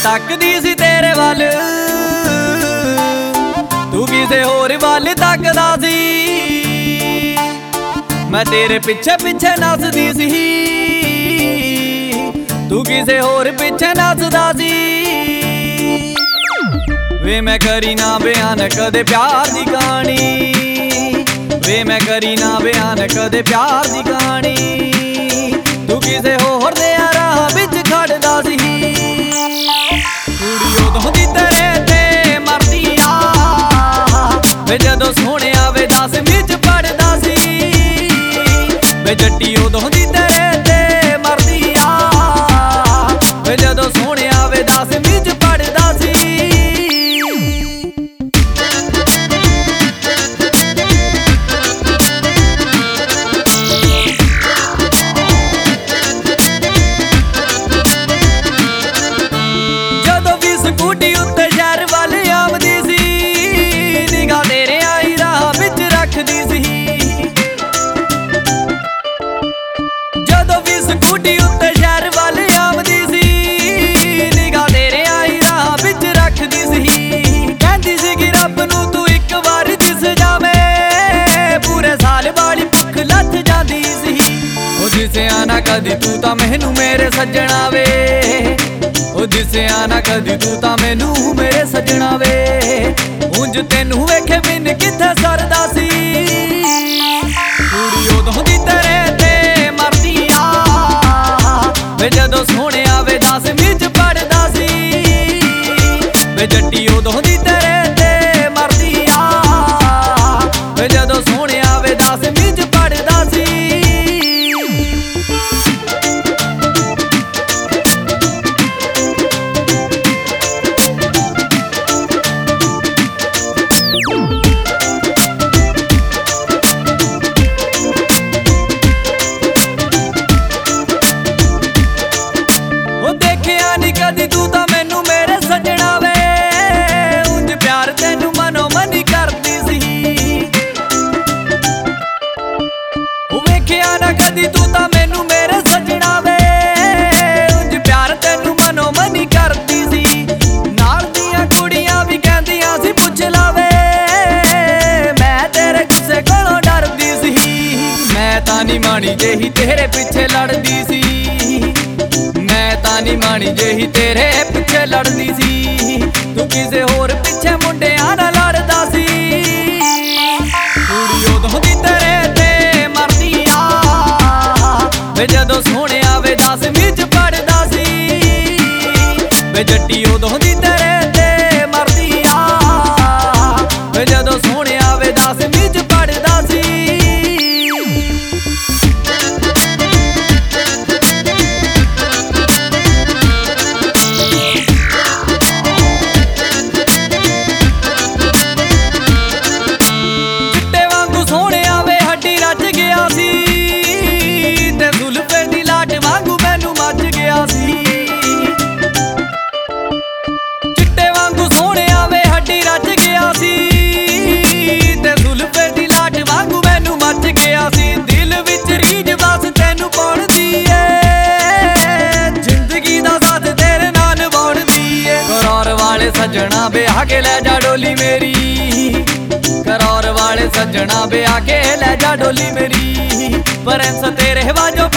तकदी सी तेरे वल, तू किसे होर वल तकदा सी। मैं तेरे पिछे पिछे नसदी सी, तू किसे होर पिछे नसदा सी। वे मैं करी ना बयान कदे प्यार दी कहानी, वे मैं करी ना बयान कदे प्यार दी कहानी। तू किसे होर दे राह विच खड़दा सी। कुड़ी उदों दी तेरे ते मरदी आ, वे जदों सोहणिया वे 10वीं च पढ़दा सी। वे जट्टी उदों दी तेरे ते मरदी आ, वे जदों सोहणिया वे 10वीं च पढ़दा सी। स्कूटी उत्ते शहर वाल आमदी सी, निगाह तेरे आई राह विच रखदी सी। कहंदी सी कि रब नूं तू इक बार दिस जावे, पूरे साल वाली भुख लथ जांदी सी। ओ दिसिया ना कदी तू तां मैनू मेरे सज्जणा वे, ओ दिसिया ना कदी तू तां मैनू मेरे सज्जणा वे। उंज तैनू वेखे मैन कित्थे सरदा सी। कुड़ी उदों दी तेरे ते मरदी आ, वे जदों सोहणिया वे 10वीं च पढ़दा सी। वे जट्टी उदों दी तेरे ते मरदी आ, वे जदों सोहणिया वे 10वीं च पढ़दा सी। कदी तू तां मैनू मेरे सज्जणा वे, उंज प्यार तैनू मनो मनी करदी सी। वेखिया ना कदी तू तां मैनू मेरे सज्जणा वे, उंज प्यार तैनू मनो मनी करदी सी। नाल दियां कुड़ियां भी कहंदियां सी पुछ लावे, मैं तेरे गुस्से कोलों डरदी सी। मैं तां नी माड़ी जेही तेरे पिछे लड़दी सी, मैं तां नी माड़ी जेही तेरे पिछे लड़दी सी। तू किसे होर पिछे मुंडियां नाल लड़दा सी। कुड़ी उदों दी तेरे ते मरदी आ, वे जदों सोहणिया वे 10वीं च पढ़दा सी। वे जट्टी उदों दी तेरे ते मरदी आ, वे जदों सोहणिया वे 10वीं च पढ़दा सी। चिट्टे वांगू सोहणिया वे हड्डी रच गया सी, ते जुल्फे दी लाट वांगू मैनू मच गया सी। दिल विच रीझ बस तैनू पाउण दी ऐ, जिंदगी दा साथ तेरे नाल निभाउण दी ऐ। करार वाले सज्जणा ब्याह के लै जा डोली मेरी, करार वाले सज्जणा ब्याह के लै जा डोली मेरी। पर तेरे वाजो